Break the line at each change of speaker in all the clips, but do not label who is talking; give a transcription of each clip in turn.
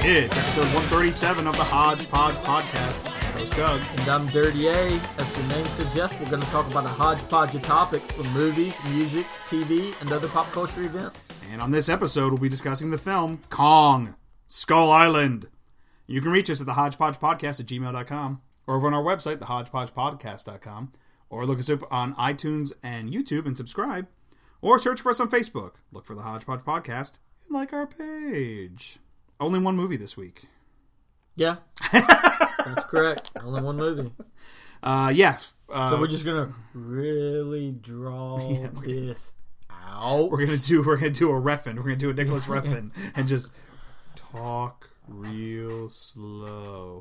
It's episode 137 of the Hodgepodge Podcast. I'm host Doug.
And I'm Dirty A. As the name suggests, we're going to talk about a hodgepodge of topics from movies, music, TV, and other pop culture events.
And on this episode, we'll be discussing the film Kong, Skull Island. You can reach us at the hodgepodgepodcast at gmail.com or over on our website, thehodgepodgepodcast.com, or look us up on iTunes and YouTube and subscribe, or search for us on Facebook. Look for the Hodgepodge Podcast and like our page. Only one movie this week.
Yeah, that's correct. Only one movie.
Yeah.
So we're just gonna really draw this out.
We're gonna do a Refn. We're gonna do a Nicholas Refn and just talk real slow.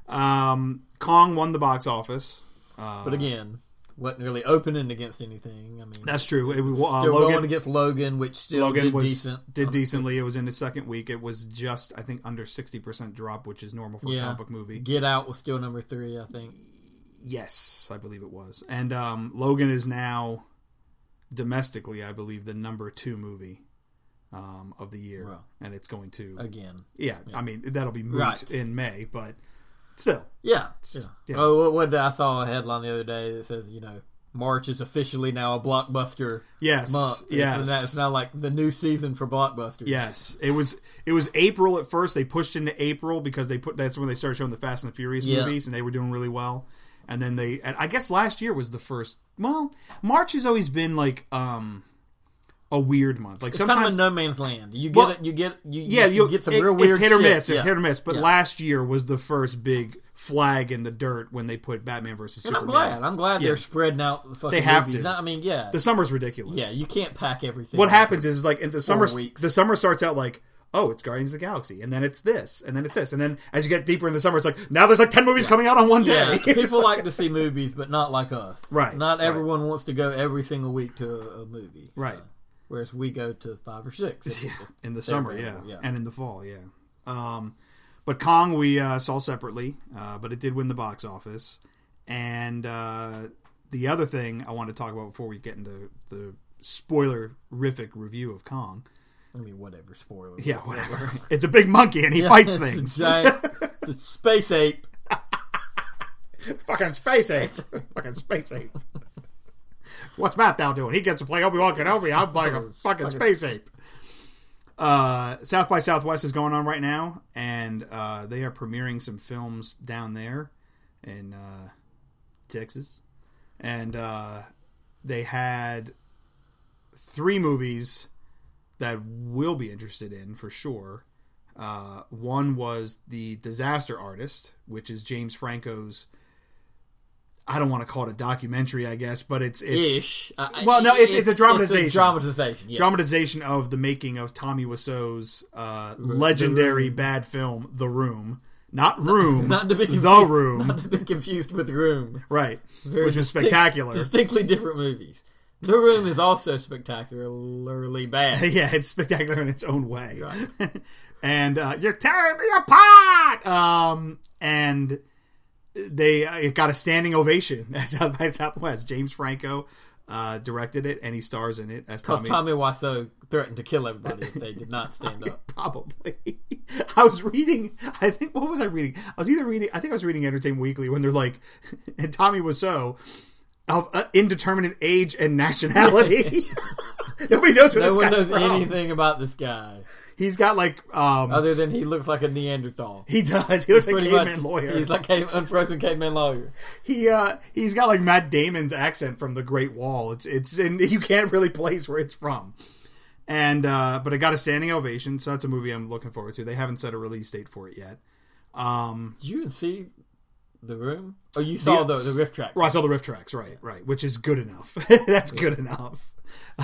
Kong won the box office,
but again, wasn't really opening against anything. I mean,
that's true. It was
still going against Logan, which still did
decently. It was in the second week. It was just, I think, under 60% drop, which is normal for a comic book movie.
Get Out was still number 3, I think.
Yes, I believe it was. And Logan is now domestically, I believe, the number 2 movie of the year, and it's going to
again.
Yeah, I mean that'll be moot in May, but still,
yeah. Oh, what I saw a headline the other day that says, March is officially now a blockbuster month.
Yes,
and that's now like the new season for blockbusters.
Yes, it was April at first. They pushed into April because that's when they started showing the Fast and the Furious movies, and they were doing really well. And then and I guess last year was the first. Well, March has always been like a weird month. Like
it's
sometimes
kind of a no man's land. You get some real weird.
It's hit or miss.
Shit.
It's hit or miss. But last year was the first big flag in the dirt when they put Batman versus Superman.
I'm glad they're spreading out the fucking
They have
movies.
to.
I mean,
the summer's ridiculous.
Yeah, you can't pack everything.
What happens is like in the summer, the summer starts out like, oh, it's Guardians of the Galaxy, and then it's this, and then it's this, and then as you get deeper in the summer, it's like now there's like 10 movies coming out on one day.
Yeah, people like to see movies, but not like us.
Right.
Not everyone wants to go every single week to a movie.
Right.
Whereas we go to 5 or 6.
In the summer, and in the fall, but Kong we saw separately, but it did win the box office. And the other thing I want to talk about before we get into the spoiler-rific review of Kong.
I mean, whatever, spoiler.
Yeah, whatever. It's a big monkey and he fights things.
It's a space ape.
Fucking space ape. Fucking space ape. What's Matt Thou doing? He gets to play Obi-Wan Kenobi. I'm playing a fucking space ape. South by Southwest is going on right now, and they are premiering some films down there in Texas. And they had 3 movies that we'll be interested in for sure. One was The Disaster Artist, which is James Franco's, I don't want to call it a documentary, I guess, but it's
ish.
Well, no, it's a dramatization.
It's a dramatization. Yes.
Dramatization of the making of Tommy Wiseau's legendary bad film, The Room. Not Room.
Not to be confused,
The Room.
Not to be confused with Room.
Right. Which is spectacular.
Distinctly different movies. The Room is also spectacularly bad.
Yeah, it's spectacular in its own way.
Right.
And you're tearing me apart! And it got a standing ovation at South by Southwest. James Franco directed it, and he stars in it as Tommy.
Because Tommy Wiseau threatened to kill everybody if they did not stand up.
Probably. I was reading, what was I reading? I was reading Entertainment Weekly when they're like, and Tommy Wiseau of indeterminate age and nationality. Nobody knows where this guy's from.
No one knows anything about this guy.
He's got like
other than he looks like a Neanderthal.
He does. He looks like caveman lawyer.
He's like unfrozen caveman lawyer.
He's got like Matt Damon's accent from The Great Wall. It's you can't really place where it's from. And but it got a standing ovation, so that's a movie I'm looking forward to. They haven't set a release date for it yet.
Did you even see The Room? Oh, you saw the riff tracks.
Well, I saw the riff tracks, right, which is good enough. That's good enough.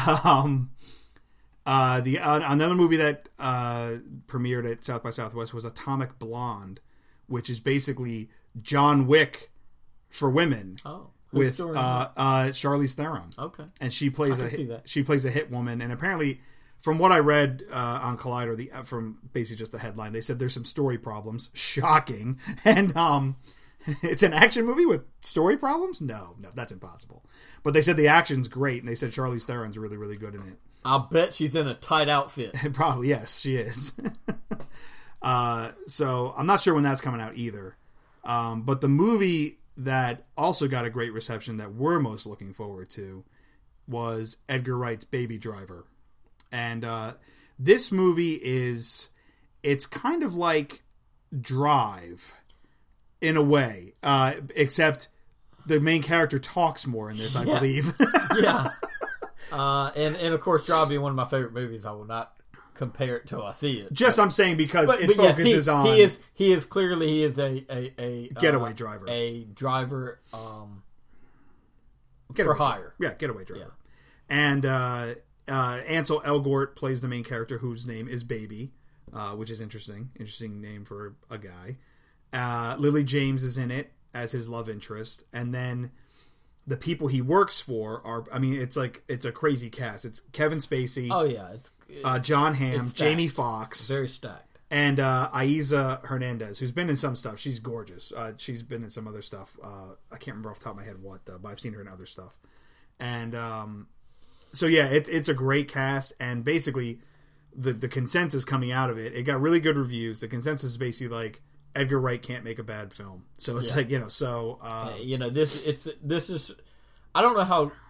Another movie that premiered at South by Southwest was Atomic Blonde, which is basically John Wick for women.
Oh,
with Charlize Theron.
Okay,
and she plays a hit woman, and apparently, from what I read on Collider, from basically just the headline, they said there's some story problems. Shocking, and it's an action movie with story problems. No, that's impossible. But they said the action's great, and they said Charlize Theron's really, really good in it.
I'll bet she's in a tight outfit.
Probably, yes, she is. So I'm not sure when that's coming out either. But the movie that also got a great reception that we're most looking forward to was Edgar Wright's Baby Driver. And this movie it's kind of like Drive in a way, except the main character talks more in this, I believe.
Yeah. And of course, Drive being one of my favorite movies, I will not compare it till I see it.
I'm saying because it focuses on...
He is clearly a
getaway driver.
A driver
getaway
for hire.
Yeah, getaway driver. Yeah. And Ansel Elgort plays the main character whose name is Baby, which is interesting. Interesting name for a guy. Lily James is in it as his love interest. And then the people he works for are... I mean, it's a crazy cast. It's Kevin Spacey.
Oh, yeah.
John Hamm, Jamie Foxx.
Very stacked.
And Aiza Hernandez, who's been in some stuff. She's gorgeous. She's been in some other stuff. I can't remember off the top of my head what, though, but I've seen her in other stuff. And so, yeah, it's a great cast. And basically, the consensus coming out of it got really good reviews. The consensus is basically like, Edgar Wright can't make a bad film. So it's like, so...
this is... I don't know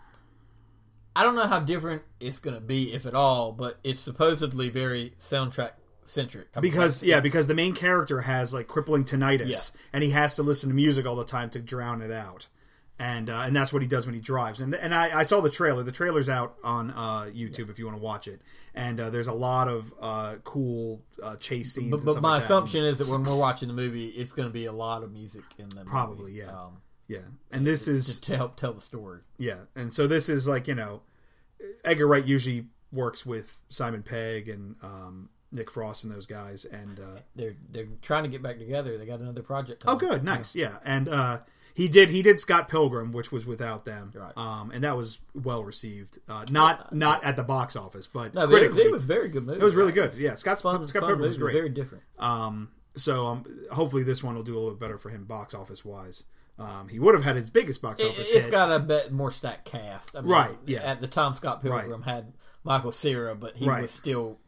how different it's going to be, if at all, but it's supposedly very soundtrack centric.
Because the main character has like crippling tinnitus, and he has to listen to music all the time to drown it out, and that's what he does when he drives. And I saw the trailer. The trailer's out on YouTube if you want to watch it. And there's a lot of cool chase scenes.
But my assumption is that when we're watching the movie, it's going to be a lot of music in the
probably
movie.
Yeah, and this is
to help tell the story.
Yeah, and so this is like Edgar Wright usually works with Simon Pegg and Nick Frost and those guys, and
they're trying to get back together. They got another project coming.
Oh, good, nice, yeah. And he did Scott Pilgrim, which was without them,
right.
And that was well received. Not at the box office, but
no,
critically,
it was a very good movie.
It was really good. Yeah, Scott Pilgrim
movie,
was great.
Very different.
So hopefully this one will do a little bit better for him box office wise. He would have had his biggest box office hit.
It's got a bit more stacked cast. I mean,
right, yeah.
At the time, Scott Pilgrim had Michael Cera, but he was still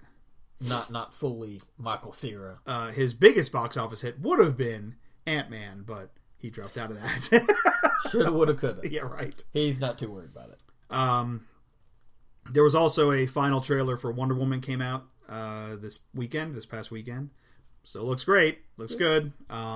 not fully Michael Cera.
His biggest box office hit would have been Ant-Man, but he dropped out of that.
Shoulda, woulda, coulda.
Yeah, right.
He's not too worried about it.
There was also a final trailer for Wonder Woman came out this past weekend. So it looks great. Looks good.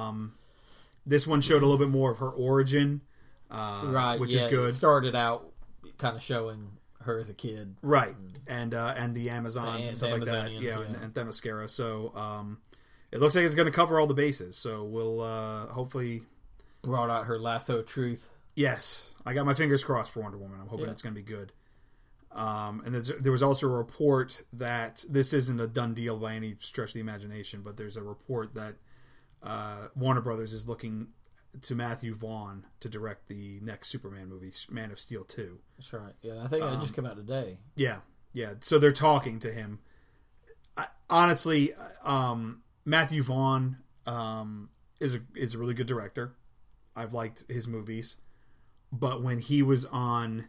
This one showed a little bit more of her origin, which is good.
It started out kind of showing her as a kid,
right? And the Amazons and stuff like that, and Themyscira. So it looks like it's going to cover all the bases. So we'll hopefully
brought out her lasso of truth.
Yes, I got my fingers crossed for Wonder Woman. I'm hoping it's going to be good. And there was also a report that this isn't a done deal by any stretch of the imagination, but there's a report that Warner Brothers is looking to Matthew Vaughn to direct the next Superman movie, Man of Steel 2.
That's right. Yeah, I think that just came out today.
Yeah. So they're talking to him. Honestly, Matthew Vaughn is a really good director. I've liked his movies, but when he was on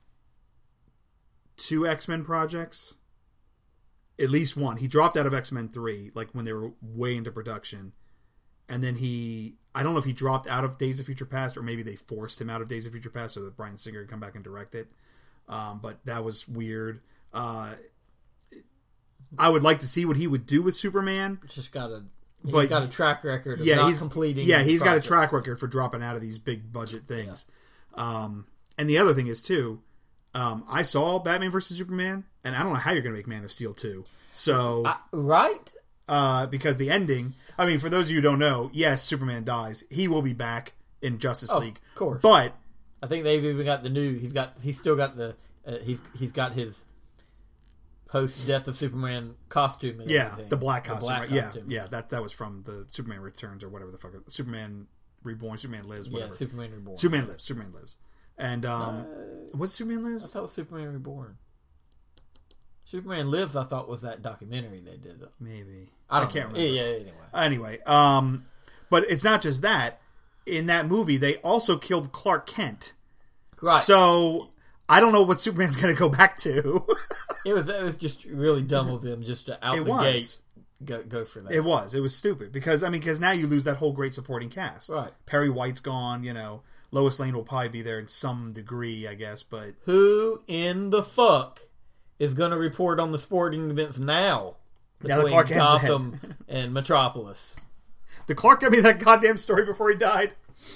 2 X-Men projects, at least one, he dropped out of X-Men 3, like when they were way into production. And then I don't know if he dropped out of Days of Future Past or maybe they forced him out of Days of Future Past so that Bryan Singer could come back and direct it. But that was weird. I would like to see what he would do with Superman.
He's got a track record of not completing.
Yeah, he's got a track record for dropping out of these big budget things. Yeah. And the other thing is, too, I saw Batman vs. Superman, and I don't know how you're going to make Man of Steel 2. So...
right?
Because the ending, I mean, for those of you who don't know, yes, Superman dies. He will be back in Justice League,
of course.
But
I think they've even got the new. He's still got the. He's got his post Death of Superman costume. And everything.
The black costume. Right?
Costume.
Yeah. That was from the Superman Returns or whatever the fuck. Superman Reborn, Superman Lives, whatever.
Yeah, Superman Reborn.
Superman Lives. And what's Superman Lives?
I thought it was Superman Reborn. Superman Lives, I thought, was that documentary they did.
Maybe.
I
can't remember.
Yeah,
Anyway, but it's not just that. In that movie, they also killed Clark Kent.
Right.
So, I don't know what Superman's going to go back to.
It was just really dumb of them just to out the gate go for that.
It was stupid because now you lose that whole great supporting cast.
Right.
Perry White's gone. Lois Lane will probably be there in some degree, I guess. But
who in the fuck is going to report on the sporting events now?
Now that Clark Kent's
Gotham and Metropolis.
Did Clark give me that goddamn story before he died?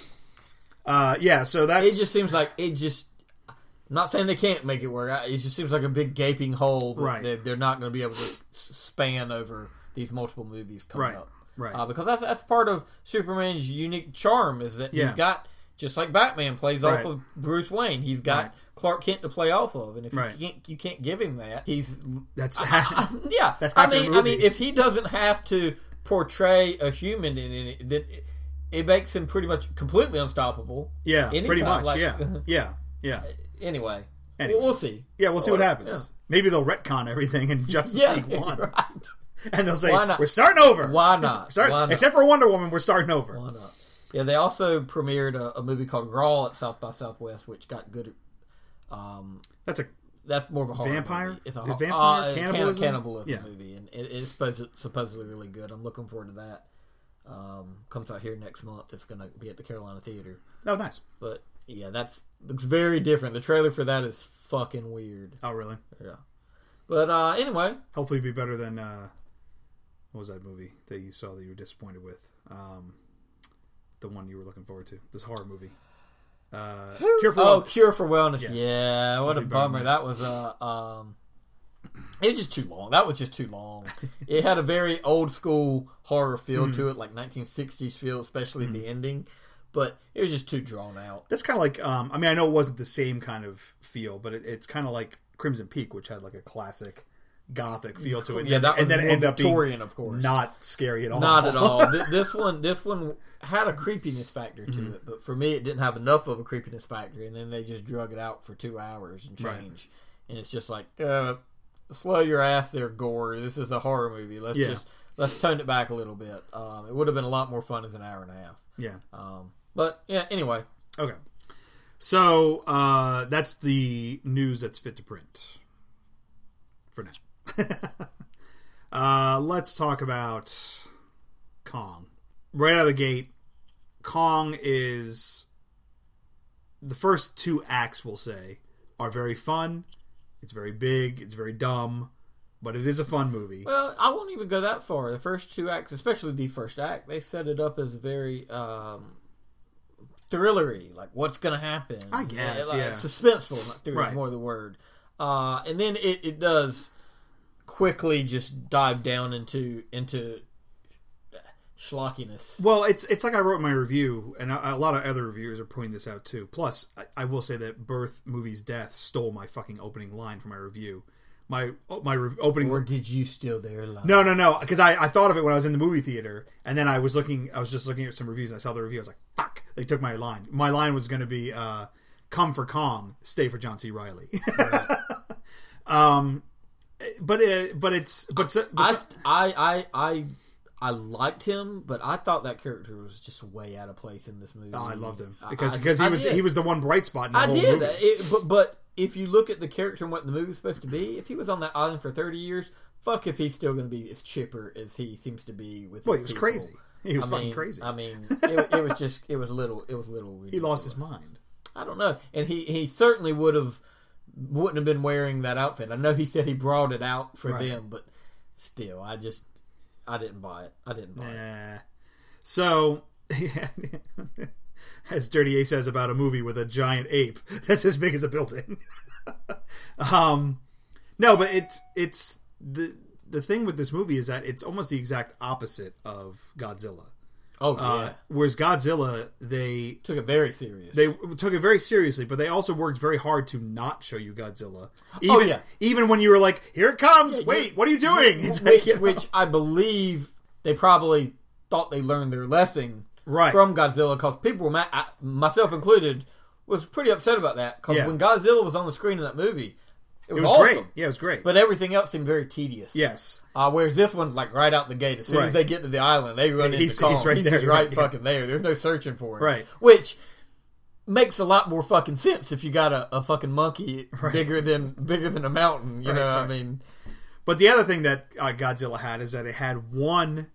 So that's...
It just seems like I'm not saying they can't make it work. It just seems like a big gaping hole that they're not going to be able to span over these multiple movies coming up.
Right.
Because that's part of Superman's unique charm is that he's got, just like Batman plays off of Bruce Wayne, he's got Clark Kent to play off of, and if you can't give him that,
that's
That's I mean, if he doesn't have to portray a human in it, it makes him pretty much completely unstoppable.
Yeah, pretty much. Yeah.
Anyway, we'll see.
Yeah, we'll see what happens. Yeah. Maybe they'll retcon everything in Justice League 1. Right. And they'll say, we're starting over.
Why not?
Why not? Except for Wonder Woman, we're starting over.
Why not? Yeah, they also premiered a movie called Raw at South by Southwest, which got good. That's more of a horror
vampire
movie. It's a
vampire
cannibalism movie, and it's supposedly really good. I'm looking forward to that. Comes out here next month. It's going to be at the Carolina Theater.
Oh, nice.
But yeah, looks very different. The trailer for that is fucking weird.
Oh, really?
Yeah. But anyway,
hopefully, it'll be better than what was that movie that you saw that you were disappointed with? The one you were looking forward to. This horror movie. Cure for Wellness.
Cure for Wellness. Yeah, what a bummer. That was it was just too long. That was just too long. It had a very old school horror feel to it, like 1960s feel, especially the ending. But it was just too drawn out.
That's kind of like, I know it wasn't the same kind of feel, but it's kind of like Crimson Peak, which had like a classic gothic feel to it.
Yeah, that was more Victorian, of course.
Not scary at all.
Not at all. This one had a creepiness factor to it, but for me, it didn't have enough of a creepiness factor, and then they just drug it out for 2 hours and change. Right. And it's just like, slow your ass there, Gore. This is a horror movie. Let's tone it back a little bit. It would have been a lot more fun as an hour and a half.
Yeah.
But yeah, anyway.
Okay. So that's the news that's fit to print for now. Let's talk about Kong. Right out of the gate, Kong is the first 2 acts, we'll say, are very fun. It's very big. It's very dumb. But it is a fun movie.
Well, I won't even go that far. The first 2 acts, especially the first act, they set it up as very thrillery. Like, what's going to happen?
I guess,
suspenseful. Not thriller is more the word. And then it does quickly just dive down into schlockiness.
Well, it's like I wrote in my review, and a lot of other reviewers are pointing this out too. Plus, I will say that Birth Movies Death stole my fucking opening line from my review. My opening.
Or did you steal their line?
No. Because I thought of it when I was in the movie theater, and then I was just looking at some reviews, and I saw the review. I was like, "Fuck!" They took my line. My line was going to be, "Come for Kong, stay for John C. Reilly." Right.
I liked him, but I thought that character was just way out of place in this movie.
Oh, I loved him because he was the one bright spot in the whole movie.
But if you look at the character and what the movie's supposed to be, if he was on that island for 30 years, fuck if he's still going to be as chipper as he seems to be with.
Well, he was crazy. He was fucking crazy.
I mean, it was a little ridiculous.
He lost his mind.
I don't know, and he certainly wouldn't have been wearing that outfit. I know he said he brought it out for them, but still, I didn't buy it.
So, as Dirty A says about a movie with a giant ape that's as big as a building. No, but it's the thing with this movie is that it's almost the exact opposite of Godzilla.
Oh yeah.
Whereas Godzilla, they
took it very serious.
They took it very seriously, but they also worked very hard to not show you Godzilla. Even when you were like, "Here it comes! Wait, what are you doing?"
Which I believe they probably thought they learned their lesson from Godzilla, because people were myself included, was pretty upset about that. Because when Godzilla was on the screen in that movie, it was awesome.
Great. Yeah, it was great.
But everything else seemed very tedious.
Yes.
Whereas this one, like right out the gate, as soon as they get to the island, they run into Kong.
He's right there.
He's right fucking there. There's no searching for him.
Right.
Which makes a lot more fucking sense if you got a fucking monkey bigger than a mountain. You know what I mean?
But the other thing that Godzilla had is that it had one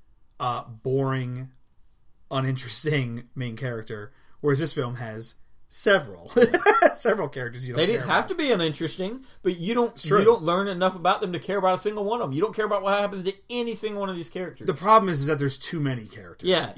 boring, uninteresting main character, whereas this film has several characters you don't.
They didn't
care
have
about.
to be uninteresting, but you don't learn enough about them to care about a single one of them. You don't care about what happens to any single one of these characters.
The problem is that there's too many characters.
Yeah.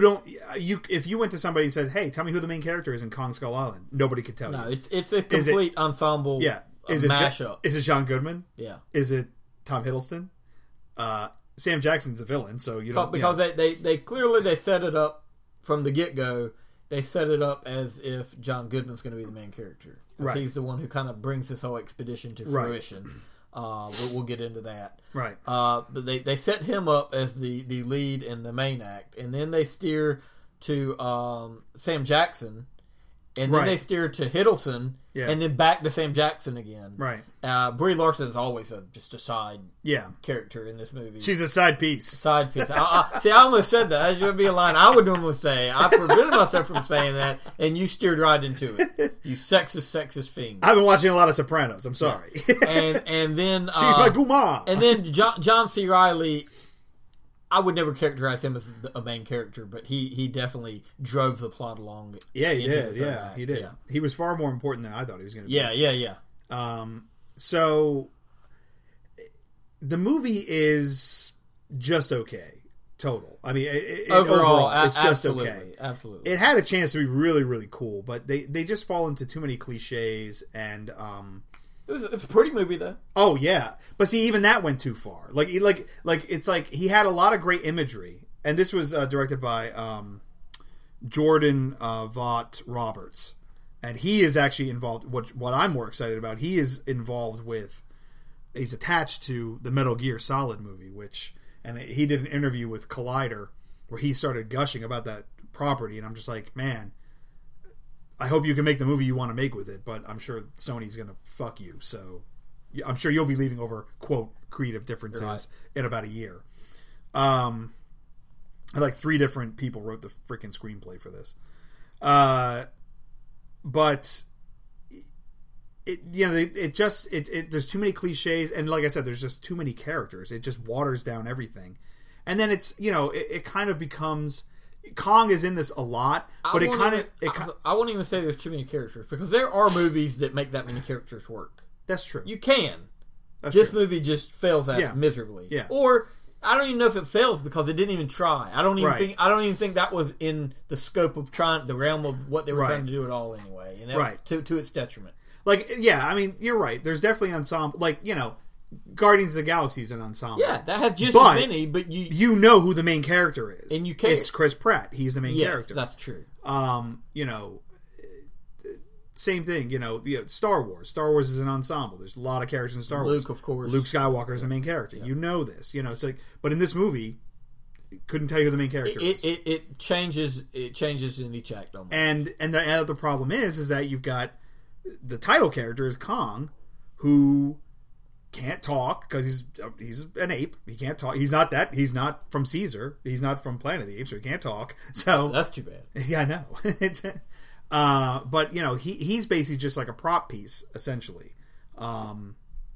If you went to somebody and said, "Hey, tell me who the main character is in Kong Skull Island," nobody could tell you.
No, it's a complete ensemble.
Yeah.
Mashup.
Is it John Goodman?
Yeah.
Is it Tom Hiddleston? Sam Jackson's a villain, so you don't...
Because they clearly set it up from the get-go. They set it up as if John Goodman's going to be the main character.
Right.
He's the one who kind of brings this whole expedition to fruition. We'll get into that.
Right.
But they set him up as the lead in the main act. And then they steer to Sam Jackson. And then they steer to Hiddleston, and then back to Sam Jackson again.
Right.
Brie Larson is always just a side character in this movie.
She's a side piece.
Side piece. See, I almost said that. That should be a line I would normally say. I prevented myself from saying that, and you steered right into it. You sexist fiend.
I've been watching a lot of Sopranos. I'm sorry.
And then
she's my guma.
And then John C. Reilly. I would never characterize him as a main character, but he definitely drove the plot along.
Yeah, he did. Yeah, he did.
Yeah.
He was far more important than I thought he was going to be.
Yeah.
So the movie is just okay. Total. I mean, overall it's just okay.
Absolutely.
It had a chance to be really, really cool, but they just fall into too many cliches and.
It's a pretty movie, though.
Oh yeah, but see, even that went too far. Like it's like he had a lot of great imagery, and this was directed by Jordan Vaught Roberts, and he is actually involved. What I'm more excited about, he is involved with. He's attached to the Metal Gear Solid movie, and he did an interview with Collider where he started gushing about that property, and I'm just like, man. I hope you can make the movie you want to make with it, but I'm sure Sony's going to fuck you. So I'm sure you'll be leaving over, quote, creative differences in about a year. Like 3 different people wrote the freaking screenplay for this. But there's too many cliches. And like I said, there's just too many characters. It just waters down everything. And then it kind of becomes... Kong is in this a lot, but
I won't even say there's too many characters because there are movies that make that many characters work.
That's true.
You can.
This
movie just fails at it miserably.
Yeah.
Or I don't even know if it fails because it didn't even try. I don't even think that was in the scope of the realm of what they were trying to do at all anyway. And that was to its detriment.
Like, yeah, I mean, you're right. There's definitely ensemble. Like, Guardians of the Galaxy is an ensemble.
Yeah, that has just as many, but you
know who the main character is,
and you care.
It's Chris Pratt. He's the main character.
That's true.
Same thing. Star Wars. Star Wars is an ensemble. There's a lot of characters in Star Wars.
Luke, of course.
Luke Skywalker is the main character. Yeah. You know this. It's like, but in this movie, couldn't tell you who the main character is.
It changes. It changes in each act almost.
And the other problem is that you've got the title character is Kong, who can't talk because he's an ape. He can't talk. He's not from Caesar. He's not from Planet of the Apes, so he can't talk. So
that's too bad.
Yeah, I know. But he's basically just like a prop piece, essentially. In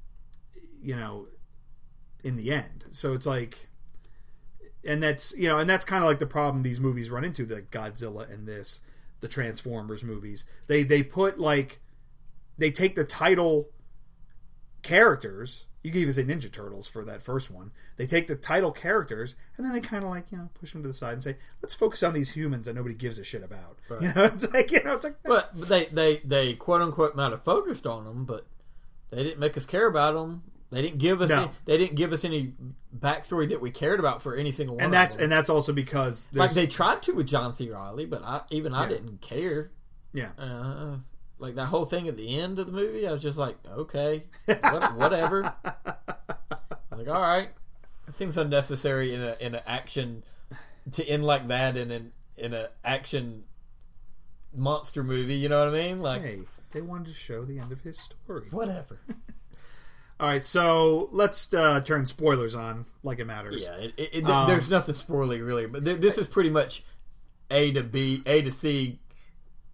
the end, so it's like, and that's kind of like the problem these movies run into, the Godzilla and the Transformers movies. They put they take the title characters, you could even say Ninja Turtles for that first one. They take the title characters and then they kind of push them to the side and say, let's focus on these humans that nobody gives a shit about. Right. It's like
but they quote unquote might have focused on them, but they didn't make us care about them. They didn't give us any backstory that we cared about for any single one.
And that's also because
they tried to with John C. Reilly, but I didn't care.
Yeah.
Like that whole thing at the end of the movie, I was just like, okay, whatever. Like, all right, it seems unnecessary in an action to end like that in an action monster movie. You know what I mean? Like,
hey, they wanted to show the end of his story.
Whatever.
All right, so let's turn spoilers on like it matters.
Yeah, there's nothing spoiling really, but this is pretty much A to C.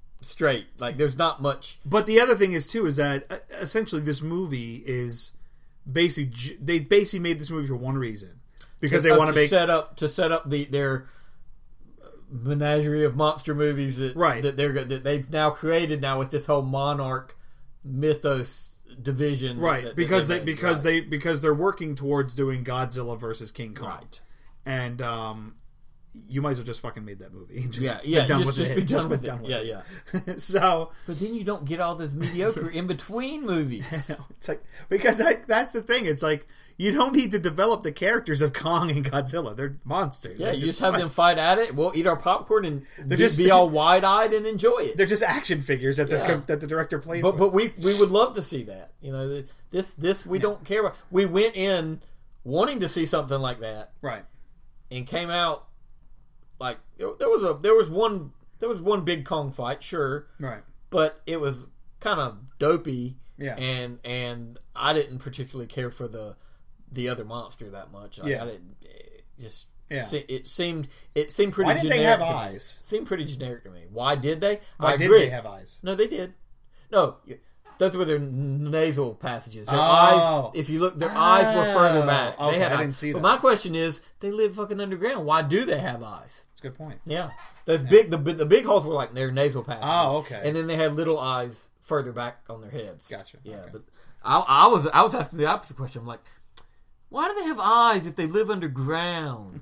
Straight. Like, there's not much.
But the other thing is too is that essentially this movie is they basically made this movie for one reason, because they want to make
set up their menagerie of monster movies that they've now created now with this whole Monarch mythos division,
right? Because they're working towards doing Godzilla versus King Kong,
right?
And you might as well just fucking made that movie. And
just
be done with it.
Yeah.
So,
but then you don't get all those mediocre in between movies.
It's like, because that's the thing. It's like, you don't need to develop the characters of Kong and Godzilla. They're monsters.
Yeah, you just have them fight at it. We'll eat our popcorn and be all wide eyed and enjoy it.
They're just action figures that the director plays.
But we would love to see that. You know, this we don't care about. We went in wanting to see something like that,
right?
And came out like there was one big Kong fight, sure,
right?
But it was kind of dopey,
yeah.
And I didn't particularly care for the other monster that much. I didn't just.
Yeah.
It seemed pretty. Why did
they have eyes?
Seemed pretty generic to me. Why did they?
Why did they have eyes?
No, they did. No, those were their nasal passages. Their eyes. If you look, their eyes were further back.
Okay,
they had
I didn't see that.
But my question is, they live fucking underground. Why do they have eyes?
That's a good point.
Yeah, those big. The big holes were like their nasal passages.
Oh, okay.
And then they had little eyes further back on their heads.
Gotcha.
Yeah,
okay.
But I was asking the opposite question. I'm like, why do they have eyes if they live underground?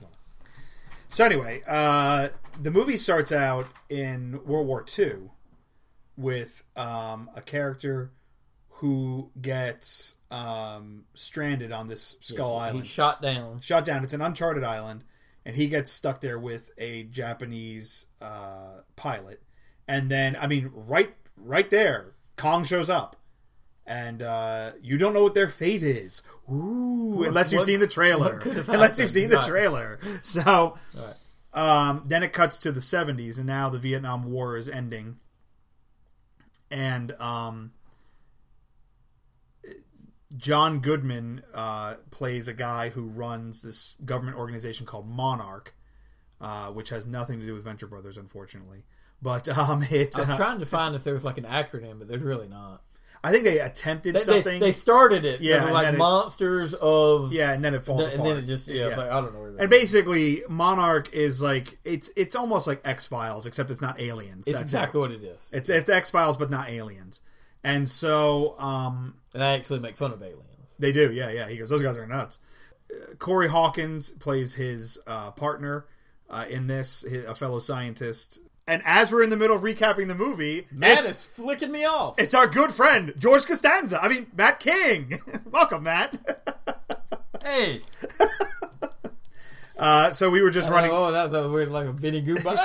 So anyway, the movie starts out in World War II with a character who gets stranded on this Skull Island.
He's shot down.
It's an uncharted island, and he gets stuck there with a Japanese pilot. And then, I mean, right there, Kong shows up. And you don't know what their fate is. Ooh, unless you've seen the trailer. So, then it cuts to the 70s, and now the Vietnam War is ending. And John Goodman plays a guy who runs this government organization called Monarch, which has nothing to do with Venture Brothers, unfortunately. But I was
trying to find if there was like an acronym, but there's really not.
I think they attempted something.
They started it.
Yeah.
Like Monsters of...
Yeah, and then it falls apart.
And then it just... Yeah. Like, I don't know.
And basically, Monarch is like... It's almost like X-Files, except it's not aliens.
It's exactly what it is.
It's X-Files, but not aliens. And so... and
they actually make fun of aliens.
They do, yeah. He goes, those guys are nuts. Corey Hawkins plays his partner in this, a fellow scientist... And as we're in the middle of recapping the movie...
Matt is flicking me off.
It's our good friend, George Costanza. I mean, Matt King. Welcome, Matt.
Hey.
So we were just running...
Oh, that was weird, like a Vinny Goodbye.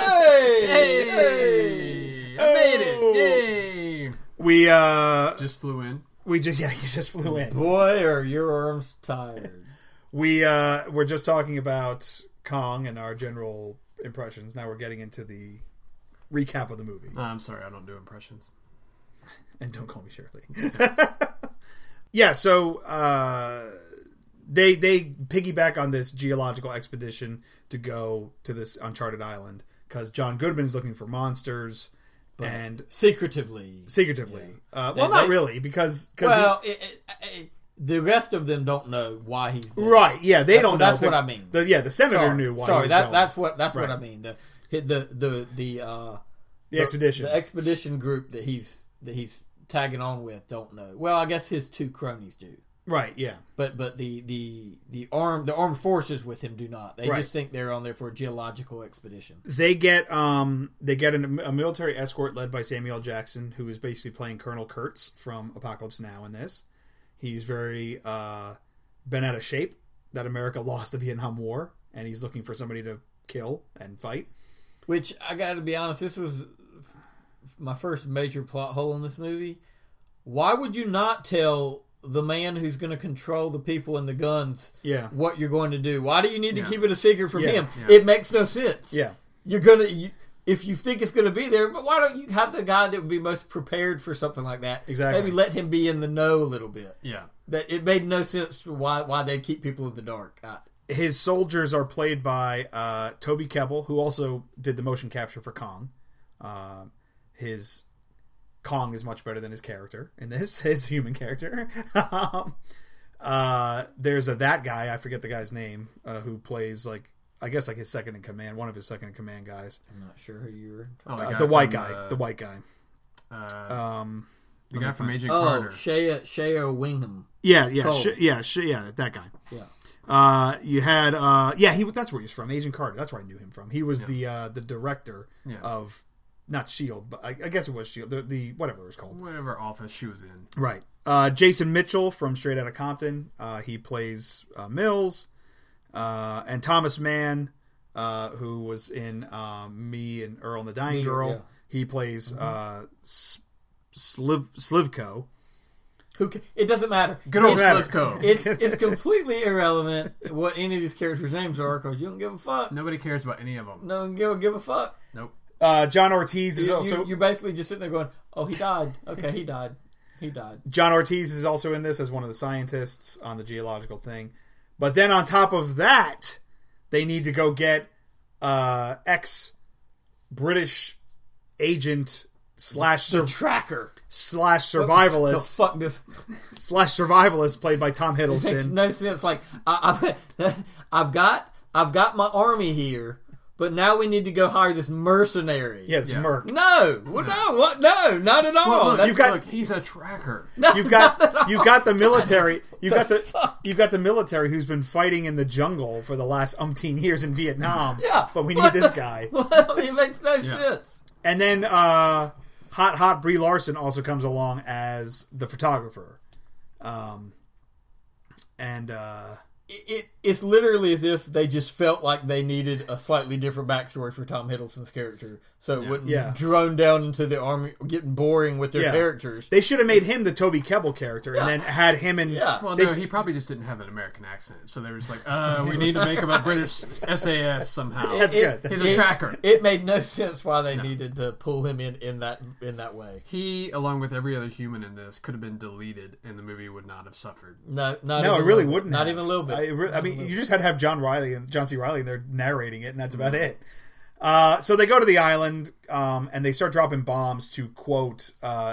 Hey! I made it. Yay!
We,
just flew in.
You just flew in.
Boy, are your arms tired.
We're just talking about Kong and our general impressions. Now we're getting into the... recap of the movie.
I'm sorry, I don't do impressions.
And don't call me Shirley. Yeah, so they piggyback on this geological expedition to go to this uncharted island because John Goodman is looking for monsters, but and
secretively.
Yeah. Well, not really, because
the rest of them don't know why he's there.
Right. Yeah, they don't know.
That's what I mean.
The senator knew why. Sorry,
that's what I mean. The
expedition.
The expedition group that he's tagging on with don't know. Well, I guess his two cronies do.
Right, yeah.
But the armed forces with him do not. They just think they're on there for a geological expedition.
They get a military escort led by Samuel L. Jackson, who is basically playing Colonel Kurtz from Apocalypse Now in this. He's very been out of shape that America lost the Vietnam War, and he's looking for somebody to kill and fight.
Which, I gotta be honest, this was my first major plot hole in this movie. Why would you not tell the man who's going to control the people and the guns what you're going to do? Why do you need to keep it a secret from him? Yeah. It makes no sense.
Yeah.
You're gonna... if you think it's going to be there, but why don't you have the guy that would be most prepared for something like that?
Exactly.
Maybe let him be in the know a little bit.
Yeah.
That it made no sense why they keep people in the dark.
His soldiers are played by Toby Kebbell, who also did the motion capture for Kong. His Kong is much better than his character in this, his human character. There's that guy, I forget the guy's name, who plays like I guess like his second in command, one of his second in command guys.
I'm not sure who you're.
The white guy. The white guy.
The guy from Agent Carter.
Shea Wingham.
Yeah,
Cole.
that guy.
Yeah.
You had that's where he's from, Agent Carter. That's where I knew him from. He was the director of not S.H.I.E.L.D., but I guess it was S.H.I.E.L.D., the whatever it was called.
Whatever office she was in.
Right. Jason Mitchell from Straight Outta Compton. He plays Mills. And Thomas Mann, who was in Me and Earl and the Dying Girl. Yeah. He plays Slivko.
It doesn't matter.
Good old Slivko.
It's completely irrelevant what any of these characters' names are because you don't give a fuck.
Nobody cares about any of them.
No one give a fuck.
Nope.
John Ortiz is also...
You're basically just sitting there going, oh, he died. Okay, he died. He died.
John Ortiz is also in this as one of the scientists on the geological thing. But then on top of that, they need to go get ex-British agent
the tracker
/ survivalist.
Fuck this.
/ survivalist played by Tom Hiddleston.
It makes no sense. Like I've got my army here, but now we need to go hire this mercenary.
Yeah, it's Merc.
No, not at all.
Well, look, he's a tracker.
You've got the military. You've got the military who's been fighting in the jungle for the last umpteen years in Vietnam.
Yeah,
but we need this guy.
Well, it makes no sense.
And then hot Brie Larson also comes along as the photographer,
It's literally as if they just felt like they needed a slightly different backstory for Tom Hiddleston's character, so it wouldn't drone down into the army, getting boring with their characters.
They should have made him the Toby Kebbell character, and then had him in.
Yeah.
Well, no, he probably just didn't have an American accent, so they were just like, we need to make him a British SAS somehow.
That's good.
He's a tracker.
It made no sense why they needed to pull him in that way.
He, along with every other human in this, could have been deleted, and the movie would not have suffered.
No,
it really wouldn't.
Not even a little bit.
I mean, you just had to have John C. Reilly in there narrating it, and that's about it. So they go to the island, and they start dropping bombs to quote,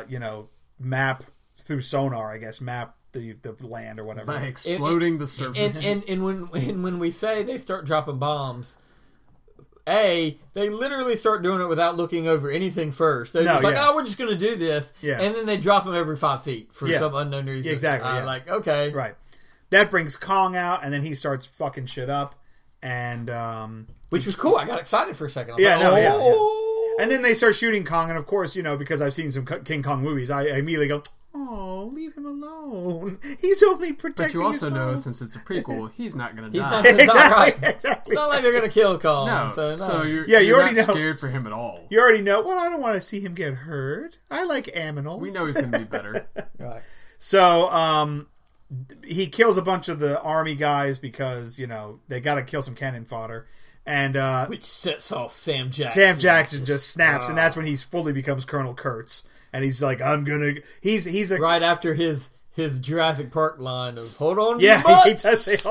map through sonar, I guess, map the land or whatever
by exploding the surface.
And when we say they start dropping bombs, they literally start doing it without looking over anything first. They're just like, we're just going to do this, and then they drop them every 5 feet for some unknown reason.
Exactly.
Like, okay,
right. That brings Kong out, and then he starts fucking shit up, and
which was cool. I got excited for a second.
And then they start shooting Kong, and of course, because I've seen some King Kong movies, I immediately go, "Oh, leave him alone. He's only protecting."
But you also
his
know,
home.
since it's a prequel, he's not going to die.
Not gonna die, right?
Exactly.
It's not like they're going to kill Kong.
No, so you're
already
not
know.
scared for him at all.
You already know. Well, I don't want to see him get hurt. I like aminals.
We know he's going to be better.
Right.
So, he kills a bunch of the army guys because they got to kill some cannon fodder, and
which sets off Sam Jackson.
Sam Jackson just snaps, and that's when he fully becomes Colonel Kurtz, and he's like, "I'm gonna." He's
right after his Jurassic Park line of "Hold on,
yeah,
your butts."
He does say,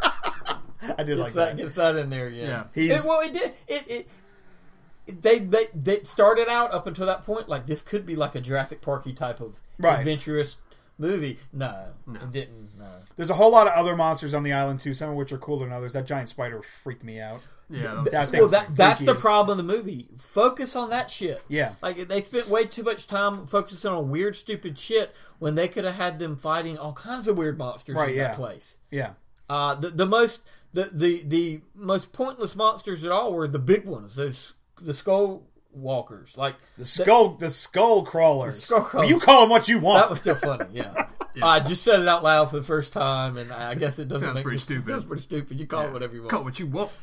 I did like that.
Gets that in there, yeah.
It
They started out up until that point like this could be like a Jurassic Parky type of adventurous movie. No, it didn't. No.
There's a whole lot of other monsters on the island too, some of which are cooler than others. That giant spider freaked me out.
Yeah,
that's the problem of the movie. Focus on that shit.
Yeah,
like they spent way too much time focusing on weird, stupid shit when they could have had them fighting all kinds of weird monsters in that place.
Yeah,
the most pointless monsters at all were the big ones. The skull walkers, like
the skull crawlers.
Well,
you call them what you want.
That was still funny. Yeah. I just said it out loud for the first time, and I guess it doesn't
sounds pretty stupid.
It sounds pretty stupid. You call it whatever you want.
Call it what you want.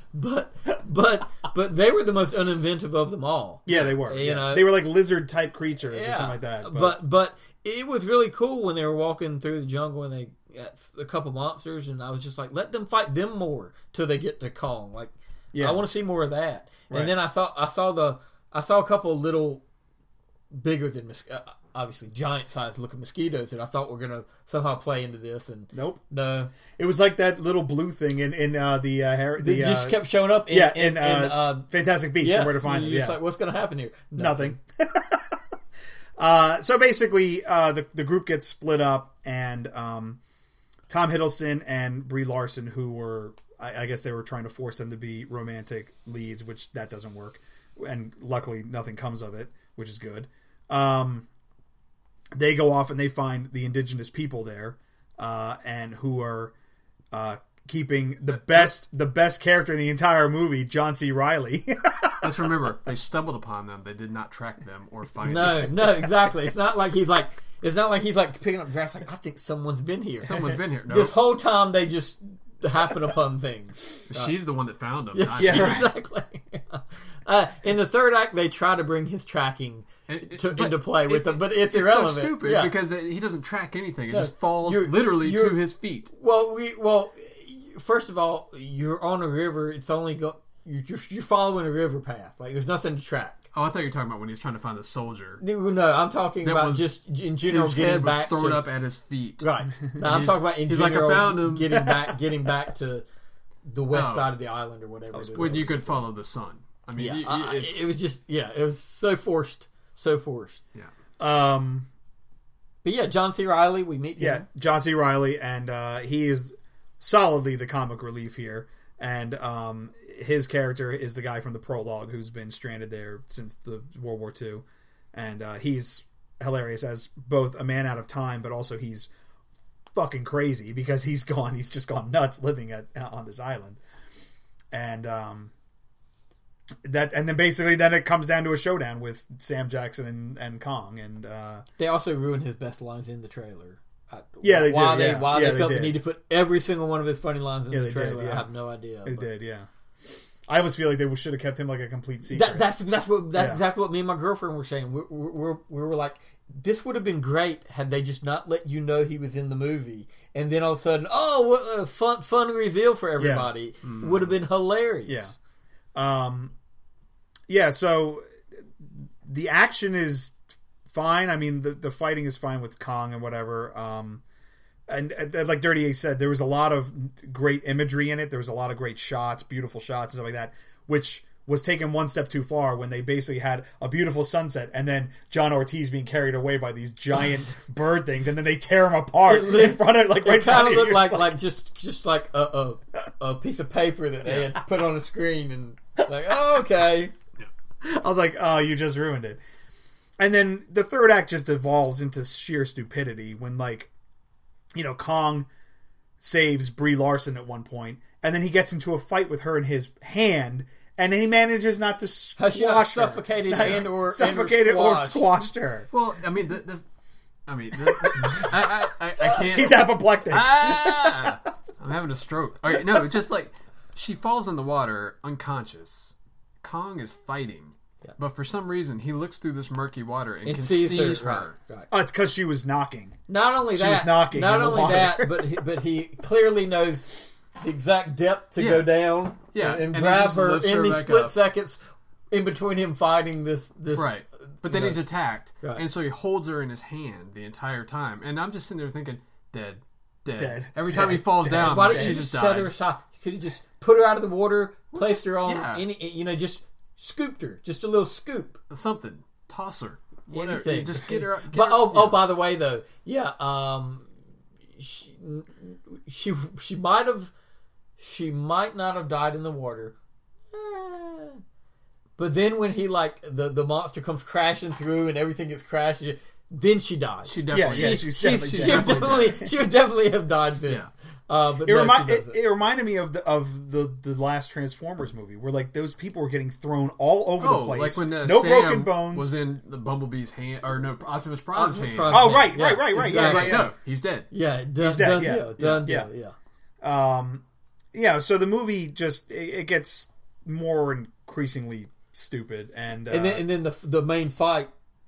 But they were the most uninventive of them all.
Yeah, they were.
You know,
they were like lizard type creatures or something like that.
But it was really cool when they were walking through the jungle and they got a couple monsters, and I was just like, let them fight them more till they get to Kong. Like, I want to see more of that. Right. And then I saw a couple of little bigger than obviously giant sized looking mosquitoes that I thought were going to somehow play into this, and
nope,
no.
It was like that little blue thing in
they just kept showing up. In
Fantastic Beasts.
Yes,
and Where to Find Them.
Just like, what's going to happen here?
Nothing. So basically, the group gets split up, and Tom Hiddleston and Brie Larson, who were, I guess they were trying to force them to be romantic leads, which that doesn't work. And luckily nothing comes of it, which is good. They go off and they find the indigenous people there, and who are keeping the best character in the entire movie, John C. Reilly.
Let's remember, they stumbled upon them. They did not track them or find
No,
them.
no, exactly. It's not like he's picking up grass like, I think someone's been here.
Someone's been here. No.
This whole time they just happen upon things.
She's the one that found them.
Yes,
Yeah, right.
exactly. In the third act, they try to bring his tracking into play with them, but it's irrelevant.
So stupid
Yeah.
because he doesn't track anything. It
No,
just falls
you're-
literally
you're-
to his feet.
Well, first of all, you're on a river. It's only you're following a river path. Like there's nothing to track.
Oh, I thought you were talking about when he was trying to find the soldier.
No, I'm talking
That
about
was-
just in general
His
getting
head was
back
thrown
to
up at his feet.
right. Now, I'm
He's-
talking about in
he's like,
general
I found him.
getting back to the west
Oh.
side of the island or whatever. It
When you
is.
could follow the sun. I mean,
Yeah,
it's,
it was just it was so forced.
yeah.
But yeah, John C. Reilly, we meet him.
Yeah, John C. Reilly, and he is solidly the comic relief here. And his character is the guy from the prologue who's been stranded there since the World War II. And he's hilarious as both a man out of time, but also he's fucking crazy because he's just gone nuts living on this island. And then basically it comes down to a showdown with Sam Jackson and Kong. And
They also ruined his best lines in the trailer.
Yeah, they did,
Why
yeah.
Why
Yeah,
they
they
felt
did.
the need to put every single one of his funny lines in
Yeah,
the
they did,
trailer,
yeah.
I have no idea.
it
but-
did, yeah. I almost feel like they should have kept him like a complete secret.
That's
Yeah.
exactly what me and my girlfriend were saying. We were like, this would have been great had they just not let you know he was in the movie, and then all of a sudden, what a fun reveal for everybody. Would have been hilarious.
Yeah. So the action is fine. I mean, the fighting is fine with Kong and whatever. And like Dirty A said, there was a lot of great imagery in it. There was a lot of great shots, beautiful shots, and stuff like that, which was taken one step too far when they basically had a beautiful sunset and then John Ortiz being carried away by these giant bird things, and then they tear him apart in front of right.
It kind of looked
You're
like just like a piece of paper that they had put on a screen, and like, oh, okay.
I was like, oh, you just ruined it. And then the third act just evolves into sheer stupidity when, like, Kong saves Brie Larson at one point, and then he gets into a fight with her in his hand, and then he manages not to squash
Has she not
her.
suffocated or
squashed her.
Well, I mean, I can't.
He's apoplectic.
I'm having a stroke. All right, no, just like she falls in the water unconscious. Kong is fighting, but for some reason he looks through this murky water and can see her.
Right.
Oh, it's because she was knocking.
Not only
She
that,
was knocking
not
in the
only
water.
that, but he clearly knows the exact depth to go
Yes.
down,
Yeah,
and
and he
grab
just
her
lifts
in
her
these
back
split
up.
seconds in between him fighting this
Right. But then
you know,
he's attacked,
Right.
and so he holds her in his hand the entire time. And I'm just sitting there thinking, dead. Every time he falls
Dead.
down,
Why didn't
she
you
just
just set
died.
her aside? Could have just put her out of the water, placed her on
yeah.
just scooped her, just a little scoop.
Something. Toss her. Whatever.
Anything.
Just get her.
But by the way, though, she might not have died in the water. But then when he the monster comes crashing through and everything gets crashed, then she dies.
She definitely.
Yeah,
She would definitely have died then.
Yeah.
But
It reminded me of the last Transformers movie where like those people were getting thrown all over the place.
Like when
no
Sam
broken bones.
was in the Bumblebee's hand, or no, Optimus Prime's hand.
Prime.
Oh, right.
Yeah,
Yeah,
exactly.
yeah.
No, he's dead.
Yeah,
dead,
done
yeah.
deal. Done
Yeah.
deal. Yeah.
Yeah, so the movie just it gets more increasingly stupid, and
then the main fight.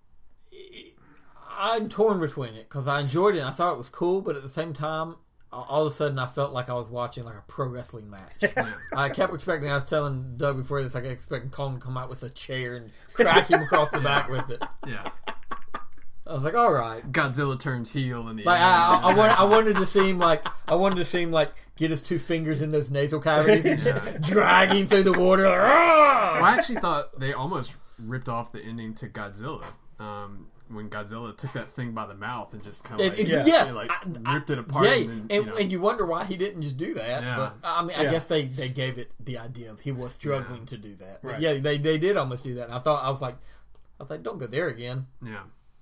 I'm torn between it because I enjoyed it and I thought it was cool, but at the same time, all of a sudden I felt like I was watching like a pro wrestling match. I kept expecting. I was telling Doug before this, I kept expecting Colin to come out with a chair and crack him across the back with it.
Yeah.
I was like, all right.
Godzilla turns heel in the
Like
end.
I wanted to seem like get his two fingers in those nasal cavities and just dragging through the water. Like,
Well, I actually thought they almost ripped off the ending to Godzilla. when Godzilla took that thing by the mouth and just kind of ripped it apart.
And you wonder why he didn't just do that. Yeah. But I mean, I guess they gave it the idea of he was struggling to do that. But they did almost do that. And I was like, don't go there again.
Yeah.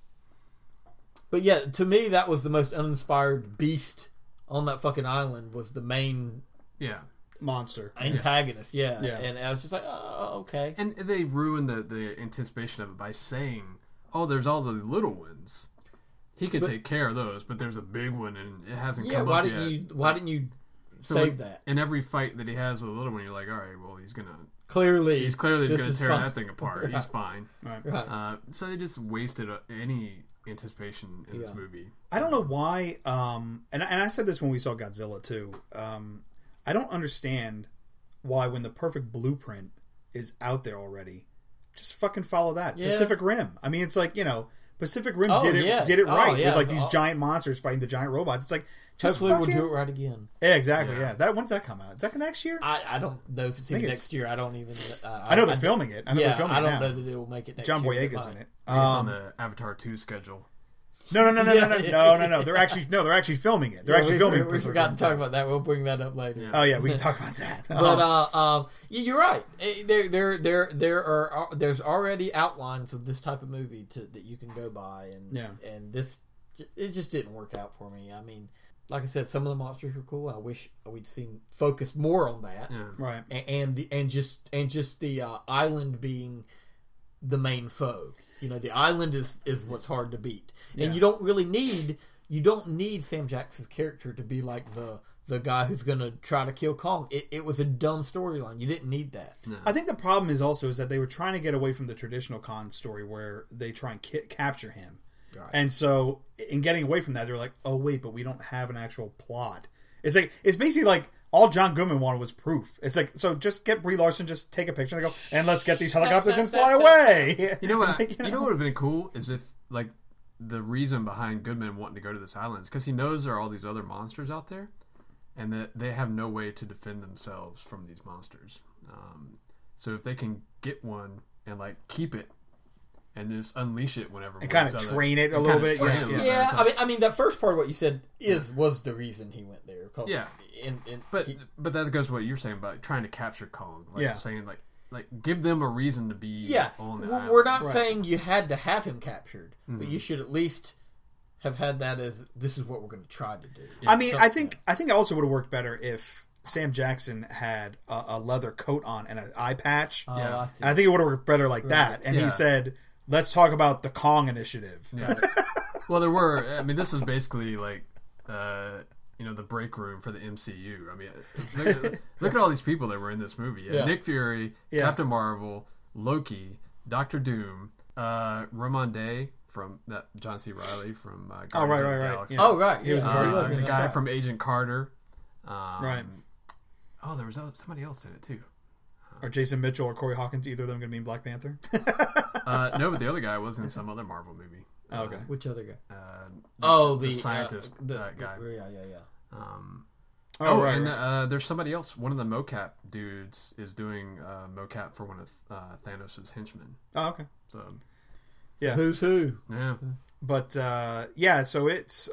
But yeah, to me, that was the most uninspired beast on that fucking island. Was the main
monster
antagonist. Yeah. And I was just like, oh, okay.
And they ruined the anticipation of it by saying, "Oh, there's all the little ones. He can take care of those, but there's a big one, and it hasn't come up yet."
Why didn't you save that?
In every fight that he has with a little one, you're like, "All right, well, he's gonna."
He's
clearly going to tear that thing apart. Right. He's fine.
Right.
So they just wasted any anticipation in this movie.
I don't know why. And I said this when we saw Godzilla too. I don't understand why when the perfect blueprint is out there already, just fucking follow that. Yeah. Pacific Rim. I mean, it's like, Pacific Rim did it right with like these giant monsters fighting the giant robots. It's like,
hopefully we'll do it right again.
Yeah, exactly. Yeah. When's that come out? Is that next year?
I don't know if it's even next year. I don't even.
I know they're filming it. I don't
know that it will make it next year.
John Boyega's in it.
It's on the Avatar 2 schedule.
No. They're actually filming it. They're actually filming.
We forgot to talk about that. We'll bring that up later.
Yeah. Oh yeah, we can talk about that.
But you're right. There's already outlines of this type of movie that you can go by, and this it just didn't work out for me. I mean, like I said, some of the monsters were cool. I wish we'd seen focused more on that.
Yeah.
Right.
And just the island being the main foe. The island is what's hard to beat. And you don't need Sam Jackson's character to be like the guy who's going to try to kill Kong. It was a dumb storyline. You didn't need that.
No. I think the problem is that they were trying to get away from the traditional Kong story where they try and capture him. Right. And so in getting away from that, they're like, oh wait, but we don't have an actual plot. It's basically like all John Goodman wanted was proof. It's like, so just get Brie Larson, just take a picture and they go, and let's get these helicopters and fly away.
You know what? You know what would have been cool is if like the reason behind Goodman wanting to go to this island is because he knows there are all these other monsters out there, and that they have no way to defend themselves from these monsters. So if they can get one and like keep it and just unleash it whenever,
and kind of train it a little bit.
Yeah. I mean, that first part of what you said was the reason he went there.
Yeah, but that goes to what you're saying about trying to capture Kong. Like saying like give them a reason to be on the island.
We're not saying you had to have him captured, but you should at least have had that as this is what we're going to try to do.
Yeah. I mean, I think it also would have worked better if Sam Jackson had a leather coat on and an eye patch.
I
think it would have worked better like that. And he said, let's talk about the Kong initiative.
Yeah. Well, there were. I mean, this is basically like, the break room for the MCU. I mean, look at all these people that were in this movie. Nick Fury, Captain Marvel, Loki, Doctor Doom, Ramonde from that John C. Reilly from Guardians of the Galaxy.
Yeah. Oh, right.
He was
the guy from Agent Carter.
Right.
Oh, there was somebody else in it too.
Are Jason Mitchell or Corey Hawkins, either of them going to be in Black Panther?
No, but the other guy was in some other Marvel movie.
Oh, okay.
Which other guy?
The scientist guy.
Yeah.
And there's somebody else. One of the mocap dudes is doing mocap for one of Thanos' henchmen.
Oh, okay.
So,
yeah.
Who's who?
Yeah.
But, so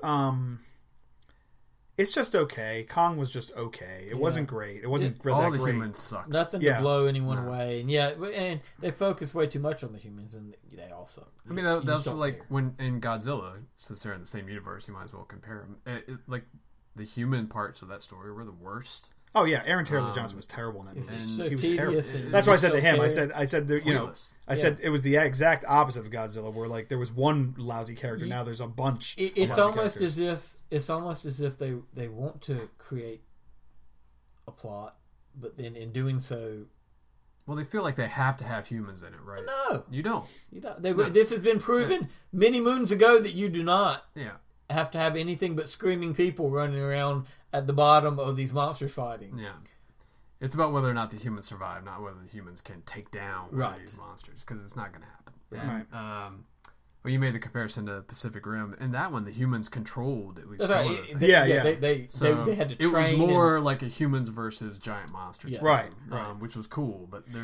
it's just okay. Kong was just okay. It wasn't great. It wasn't that
all
great.
the humans sucked.
Nothing to blow anyone away. And and they focus way too much on the humans, and they all suck.
I mean, that's like when in Godzilla, since they're in the same universe, you might as well compare them. Like the human parts of that story were the worst.
Oh yeah, Aaron Taylor Johnson was terrible in that movie.
So
he was terrible.
That's
why I said to him, I said, said it was the exact opposite of Godzilla, where like there was one lousy character, now there's a bunch.
It's almost as if they want to create a plot, but then in doing so,
well, they feel like they have to have humans in it, right?
No,
you don't.
This has been proven many moons ago that you do not.
Yeah.
Have to have anything but screaming people running around at the bottom of these monsters fighting.
Yeah. It's about whether or not the humans survive, not whether the humans can take down one of these monsters, because it's not going to happen.
Right.
Well, you made the comparison to Pacific Rim. In that one, the humans controlled at least
some
of it.
They had to train.
It was more like a humans versus giant monsters.
Right.
Which was cool, but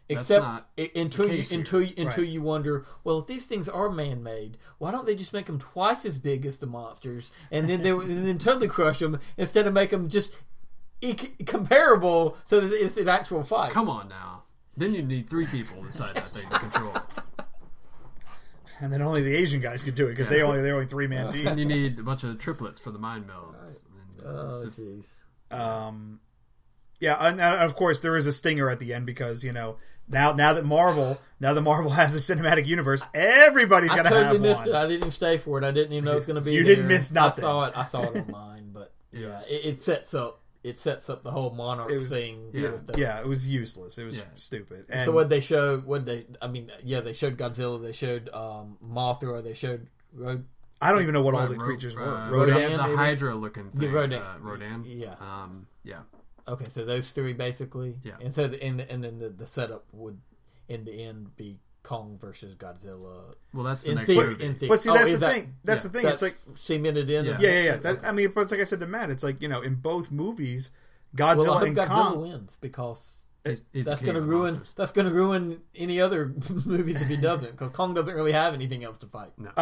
Except until you wonder, well, if these things are man-made, why don't they just make them twice as big as the monsters, and then totally crush them instead of make them just comparable so that it's an actual fight?
Come on now. Then you need 3 people inside that thing to control.
And then only the Asian guys could do it because they're only 3-man team.
And you need a bunch of triplets for the mind melds.
Jeez.
Yeah, and of course there is a stinger at the end because now that Marvel has a cinematic universe, everybody's gonna have
missed
one.
It. I didn't even stay for it. I didn't even know it was gonna be.
You
there.
didn't miss nothing.
I saw it online, but it sets up the whole Monarch thing.
Yeah, it was useless. It was stupid. And
so what they showed? They showed Godzilla. They showed Mothra. They showed
I don't even know what all the creatures were.
Rodan, the Hydra looking thing.
Rodan.
Yeah.
Okay, so those 3 basically.
Yeah.
And so and then the setup would in the end be Kong versus Godzilla.
Well, that's the next movie.
But see, that's the thing. That's the thing. It's like
cemented in.
Yeah. I mean, but it's like I said to Matt, it's like in both movies, Godzilla and
Godzilla
Kong
wins because
he's
that's going to ruin. That's going to ruin any other movies if he doesn't, because Kong doesn't really have anything else to fight.
No.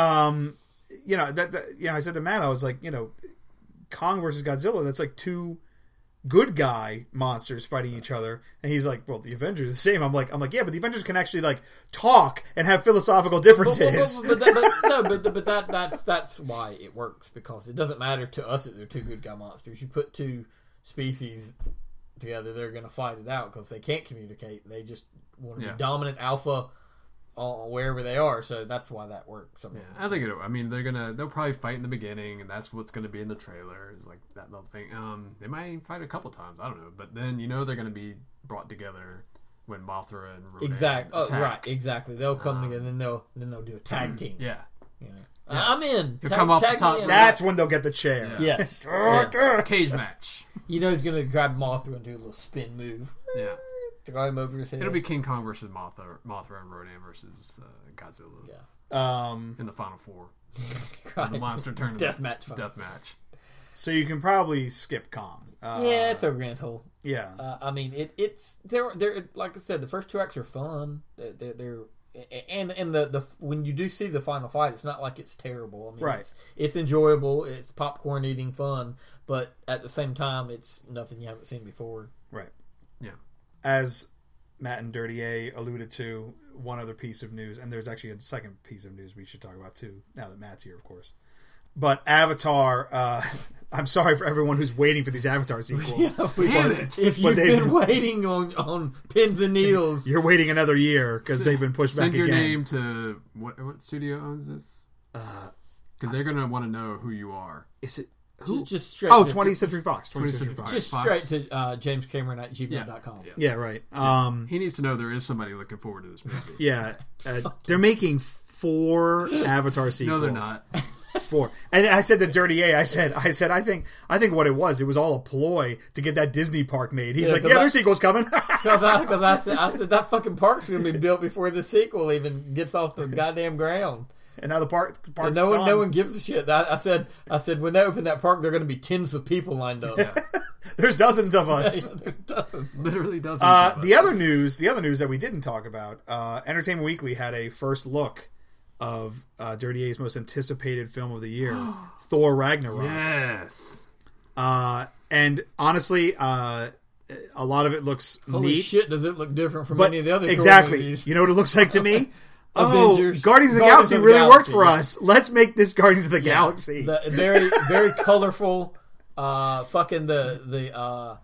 I said to Matt, I was like, Kong versus Godzilla. That's like 2 good guy monsters fighting each other, and he's like, well, the Avengers are the same. I'm like, yeah, but the Avengers can actually like talk and have philosophical differences.
But that's why it works, because it doesn't matter to us that they're 2 good guy monsters. You put 2 species together, they're going to fight it out because they can't communicate. They just want to be dominant alpha wherever they are, so that's why that works.
I think they'll probably fight in the beginning, and that's what's going to be in the trailer. Is like that little thing. They might fight a couple times. I don't know, but then they're going to be brought together when Mothra and Rodan attack.
Exactly. They'll come together, and then they'll do a tag team.
Yeah.
I'm in.
He'll come off the top.
That's when they'll get the chair.
Yeah.
Yes.
Cage match.
He's going to grab Mothra and do a little spin move.
Yeah.
Throw him over his head.
It'll be King Kong versus Mothra and Rodan versus Godzilla.
Yeah.
In the final 4.
Right.
The monster tournament.
Death match.
So you can probably skip Kong.
It's a rental.
Yeah.
I mean, it's they're like I said, the first 2 acts are fun. They're and the when you do see the final fight, it's not like it's terrible. I mean, it's enjoyable. It's popcorn eating fun, but at the same time, it's nothing you haven't seen before.
Right.
Yeah.
As Matt and Dirty A alluded to, one other piece of news, and there's actually a second piece of news we should talk about too, now that Matt's here, of course. But Avatar, I'm sorry for everyone who's waiting for these Avatar sequels.
Damn it.
If you've been waiting on pins and needles,
you're waiting another year because they've been pushed back again.
Send your name to what studio owns this? Because they're going to want to know who you are.
Is it? Who?
Just straight
20th Century Fox. 20th Century Fox.
Just straight to James Cameron at gmail.com.
Yeah, right.
He needs to know there is somebody looking forward to this movie.
Yeah. They're making 4 Avatar sequels.
No, they're not.
4. And I said to Dirty A, I said, I think what it was all a ploy to get that Disney park made. He's like, there's sequels coming.
Because I said that fucking park's going to be built before the sequel even gets off the goddamn ground.
And now the park's
no one gives a shit. I said when they open that park, there are going to be tens of people lined up.
Yeah. There's dozens of us.
There's dozens.
Literally dozens. Of us.
The other news that we didn't talk about, Entertainment Weekly had a first look of Dirty A's most anticipated film of the year, Thor Ragnarok.
Yes.
And honestly, a lot of it looks
Holy
neat.
Shit, does it look different from any of the other
exactly.
Thor movies?
You know what it looks like to me?
Avengers.
Guardians of the Galaxy really worked for us. Let's make this Guardians of the Galaxy.
The very, very colorful. Fucking the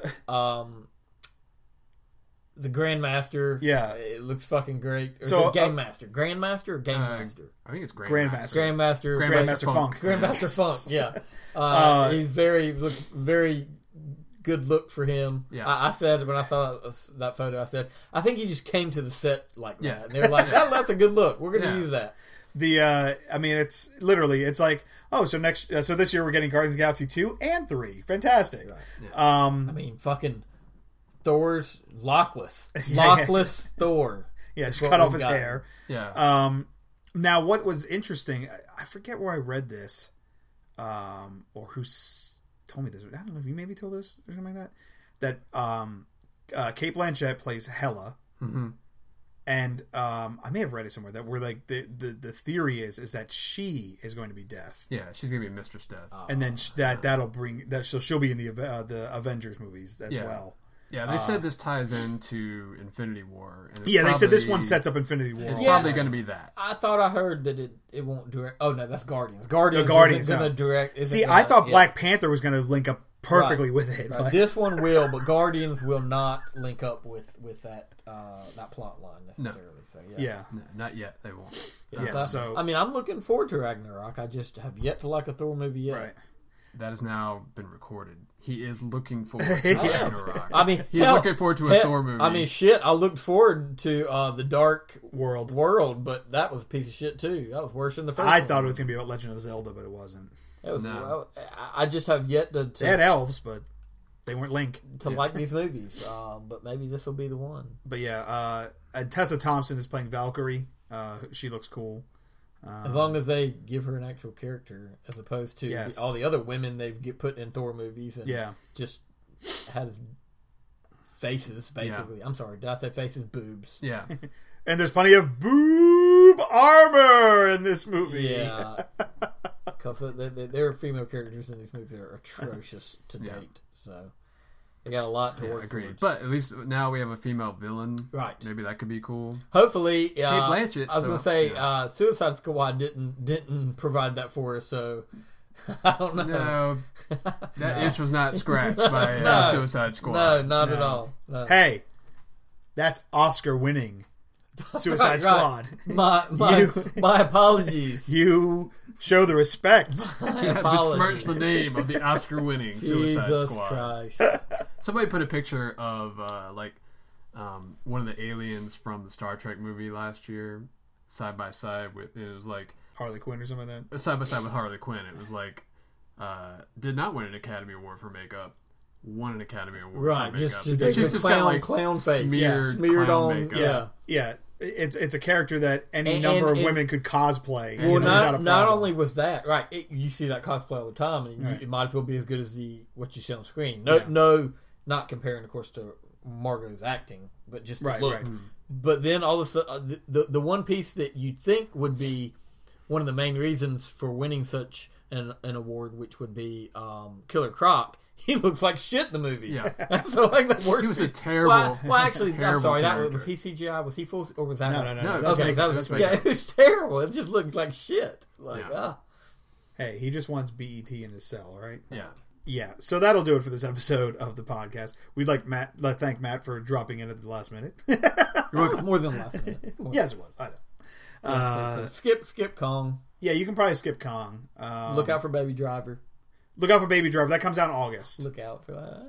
Grandmaster.
Yeah,
it looks fucking great. Or
so
Game Master, Grandmaster or Game Master?
I think it's
Grandmaster.
Grandmaster
Funk.
Grandmaster Funk. Yeah, he's looks very good look for him.
Yeah.
I said when I saw that photo, I think he just came to the set like that. Yeah. And they're like, that's a good look. We're going to use that.
I mean, it's literally, it's like, so this year we're getting Guardians of the Galaxy 2 and 3. Fantastic. Right.
Yeah. I mean, fucking Thor's lockless Thor.
Yeah, just cut off his hair.
Yeah.
Now, what was interesting, I forget where I read this, or who told me this. I don't know if you maybe told this or something like that. That Cate Blanchett plays Hela,
Mm-hmm.
And I may have read it somewhere that where like the theory is that she is going to be Death.
Yeah, she's gonna be Mistress Death,
and then that'll bring that. So she'll be in the Avengers movies as well.
Yeah, they said this ties into Infinity War. And
they said this one sets up Infinity War.
It's probably going to be that.
I thought I heard that it won't direct. Oh no, that's Guardians. Guardians isn't going to direct.
See, I thought Black Panther was going to link up perfectly with it.
Right. This one will, but Guardians will not link up with that plot line necessarily. No. So
yeah.
No, not yet. They won't.
So
I mean, I'm looking forward to Ragnarok. I just have yet to like a Thor movie yet.
Right.
That has now been recorded. He is looking forward to Ragnarok.
I mean,
he's looking forward to a Thor movie.
I mean, shit. I looked forward to the Dark
World,
but that was a piece of shit too. That was worse than the first.
I thought it was going to be about Legend of Zelda, but it wasn't.
It was, no. I just have yet to.
They had elves, but they weren't Link
to like these movies. But maybe this will be the one.
But and Tessa Thompson is playing Valkyrie. She looks cool.
As long as they give her an actual character, as opposed to all the other women they've put in Thor movies, and just has faces, basically. I'm sorry, did I say faces? Boobs.
Yeah.
And there's plenty of boob armor in this movie.
Yeah. Because their female characters in these movies are atrocious to date. So they got a lot to work
agreed.
towards.
But at least now we have a female villain.
Right.
Maybe that could be cool.
Hopefully,
Kate Blanchett.
I was going to say, Suicide Squad didn't provide that for us, so I don't know.
No, that itch was not scratched by Suicide Squad.
No, not at all. No.
Hey, that's Oscar-winning Suicide Squad.
My apologies.
You show the respect.
Besmirch the name of the Oscar-winning Suicide Squad.
Christ.
Somebody put a picture of one of the aliens from the Star Trek movie last year, side by side with. It was like
Harley Quinn or something like that.
Side by side with Harley Quinn. It was like did not win an Academy Award for makeup. Won an Academy Award for makeup.
Just got like clown face, smeared on
makeup.
Yeah. It's a character that any number of women could cosplay.
Well, not only was that right. You see that cosplay all the time, and it might as well be as good as what you see on screen. No, not comparing, of course, to Margot's acting, but just the look. Right. But then all of a sudden, the one piece that you'd think would be one of the main reasons for winning such an award, which would be Killer Croc. He looks like shit in the movie.
Yeah.
So like the
he was a terrible.
Well, actually,
terrible
I'm sorry.
Character.
Was he CGI? Was he full? Or was that?
No.
Okay, it was terrible. It just looked like shit.
Hey, he just wants BET in his cell, right?
Yeah.
Yeah. So that'll do it for this episode of the podcast. We'd like thank Matt for dropping in at the last minute.
More than last minute.
Yes, it was. I know.
Skip Kong.
Yeah, you can probably skip Kong.
Look out for Baby Driver.
Look out for Baby Driver. That comes out in August.
Look out for that.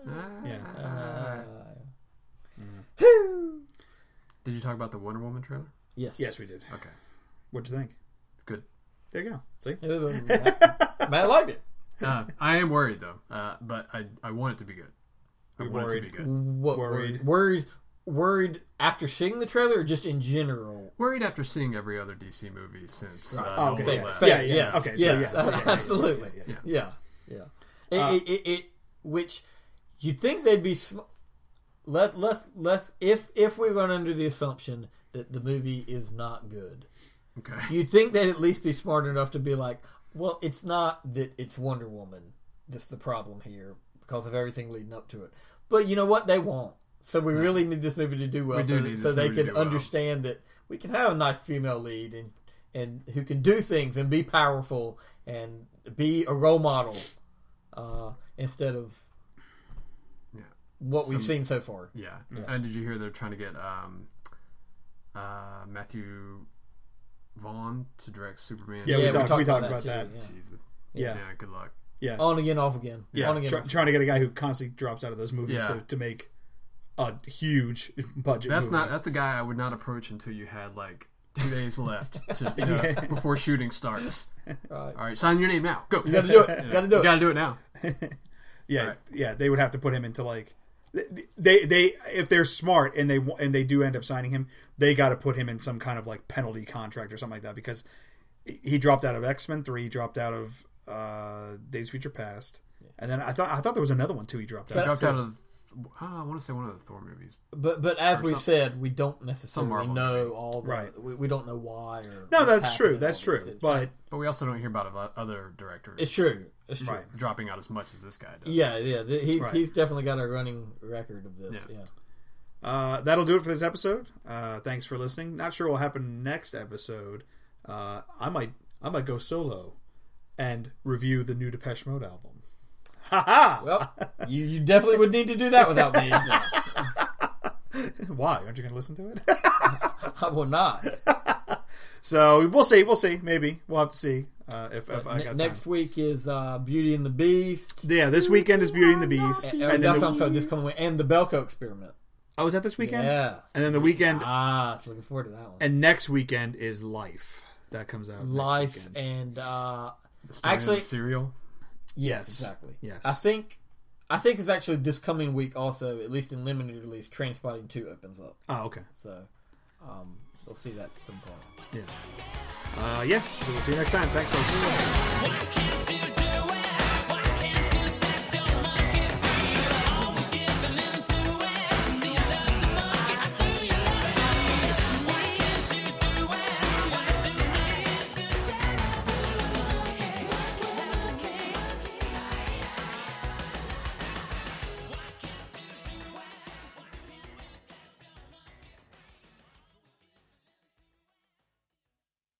Did you talk about the Wonder Woman trailer?
Yes.
Yes, we did.
Okay.
What'd you think?
Good.
There you go. See?
Matt liked it.
I am worried, though. But I want it to be good. I want it to be good.
What, worried after seeing the trailer, or just in general?
Worried after seeing every other DC movie since.
Okay.
Yes.
Okay. So yes.
Absolutely. Yeah. Which you'd think they'd be. Let's if we run under the assumption that the movie is not good,
okay,
you'd think they'd at least be smart enough to be like, well, it's not that it's Wonder Woman that's the problem here because of everything leading up to it. But you know what? They won't. So we really need this movie to do well, so they can understand that we can have a nice female lead and who can do things and be powerful and be a role model instead of what we've seen so far.
Yeah. And did you hear they're trying to get Matthew Vaughn to direct Superman?
Yeah, we talked about that.
Yeah. Jesus.
Yeah.
Good luck.
Yeah.
On again, off again.
Yeah.
On again,
trying to get a guy who constantly drops out of those movies to make a huge budget movie.
That's a guy I would not approach until you had like 2 days left before shooting starts.
Right.
All right, sign your name now. Go.
You got to do it. You got to do it
now.
Yeah. They would have to put him into like they if they're smart and they do end up signing him, they got to put him in some kind of like penalty contract or something like that because he dropped out of X-Men 3, dropped out of Days of Future Past, and then I thought there was another one too. He dropped out.
He dropped out of I want to say one of the Thor movies.
But as we've said, we don't necessarily know all the...
Right.
We don't know why or...
No, that's true. That's true. But
we also don't hear about other directors.
It's true.
Right.
Dropping out as much as this guy does.
Yeah. He's definitely got a running record of this. Yeah.
That'll do it for this episode. Thanks for listening. Not sure what will happen next episode. I might go solo and review the new Depeche Mode album.
Well, you definitely would need to do that without me.
Why? Aren't you going to listen to it?
I will not.
So we'll see. Maybe we'll have to see if I got time.
Next week is Beauty and the Beast.
Yeah, this weekend is Beauty and the Beast,
and then this coming week, and the Belko Experiment.
Oh, is that this weekend?
Yeah.
And then the weekend.
So looking forward to that one.
And next weekend is Life. That comes out.
Life
next weekend.
and
actually Serial.
Yes,
exactly.
Yes,
I think it's actually this coming week also, at least in limited release, Trainspotting 2 opens up.
Oh, okay.
So, we'll see that at some point.
Yeah. So we'll see you next time. Thanks, folks.
Why can't you do it?